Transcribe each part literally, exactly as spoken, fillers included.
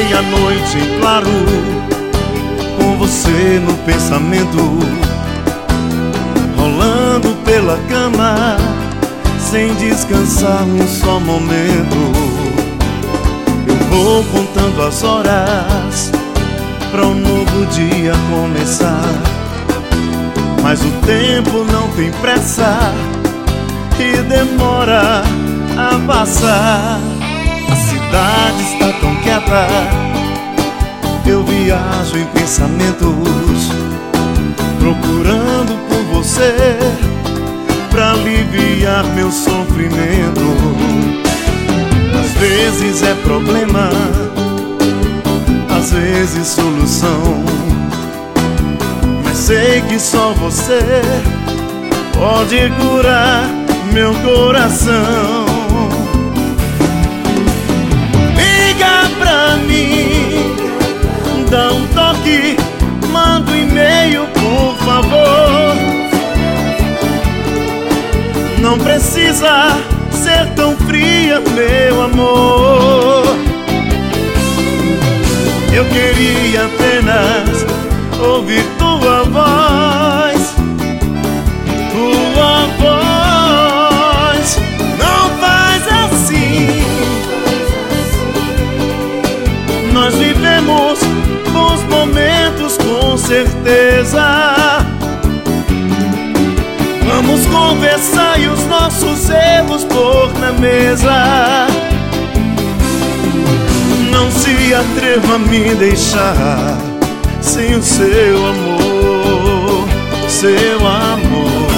Passei a noite em claro, com você no pensamento, rolando pela cama, sem descansar um só momento. Eu vou contando as horas pra um novo dia começar, mas o tempo não tem pressa e demora a passar. A cidade está tão quieta, eu viajo em pensamentos, procurando por você pra aliviar meu sofrimento. Às vezes é problema, às vezes solução, mas sei que só você pode curar meu coração. Liga pra mim, dá um toque, manda um e-mail, por favor. Não precisa ser tão fria, meu amor. Eu queria apenas ouvir tua voz, tua voz. Não faz assim. Nós vivemos bons momentos, com certeza. Vamos conversar e os nossos erros pôr na mesa. Não se atreva a me deixar sem o seu amor, seu amor.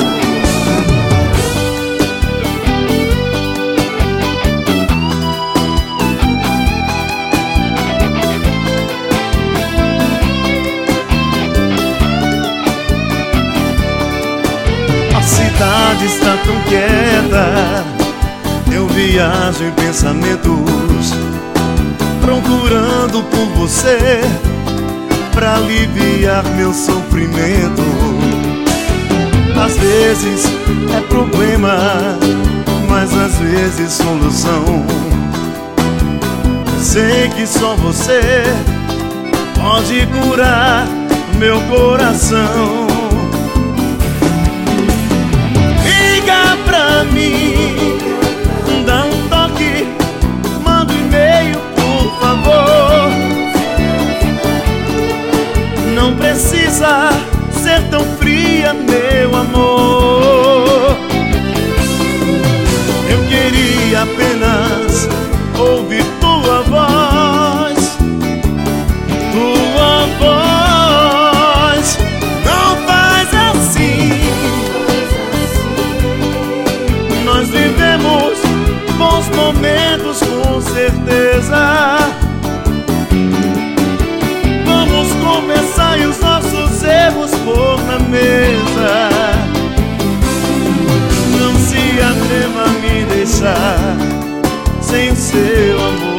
A cidade está tão quieta, eu viajo em pensamentos, procurando por você pra aliviar meu sofrimento. Às vezes é problema, mas às vezes solução. Sei que só você pode curar meu coração. Liga pra mim, dá um toque, manda um e-mail, por favor. Não precisa ser tão fria, meu amor. Eu queria apenas ouvir tua voz, tua voz. Não faz assim. Nós vivemos bons momentos, com certeza. Vamos conversar e os nossos erros pôr na mesa. Não se atreva a me deixar sem o seu amor.